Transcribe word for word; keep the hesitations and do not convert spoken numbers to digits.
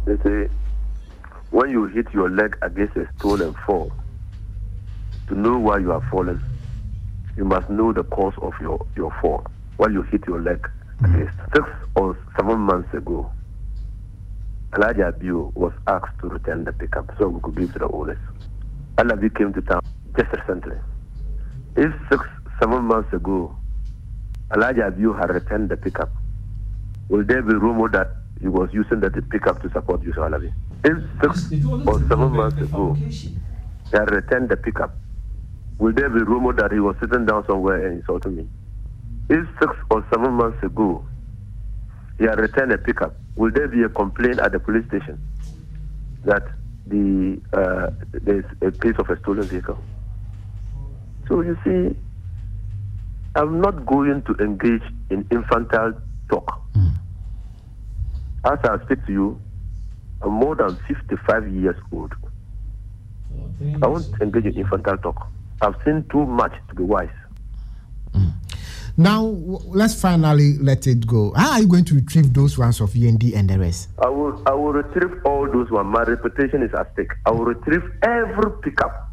They say, when you hit your leg against a stone and fall, to know why you are falling, you must know the cause of your, your fall. When you hit your leg against. Six or seven months ago, Elijah Abiu was asked to return the pickup so we could give to the owners. Alabi came to town just recently. If six, seven months ago, Elijah Abiu had returned the pickup, will there be rumor that he was using the pickup to support Yusuf Alabi? If six or seven months ago, he had returned the pickup, will there be rumor that he was sitting down somewhere and insulting me? If six or seven months ago, he had returned a pickup, will there be a complaint at the police station that the uh, there's a case of a stolen vehicle? So you see, I'm not going to engage in infantile talk. Mm. As I speak to you, I'm more than fifty-five years old. I won't engage in infantile talk. I've seen too much to be wise. Mm. Now, let's finally let it go. How are you going to retrieve those ones of E N D and the rest? I will, I will retrieve all those ones. My reputation is at stake. I will retrieve every pickup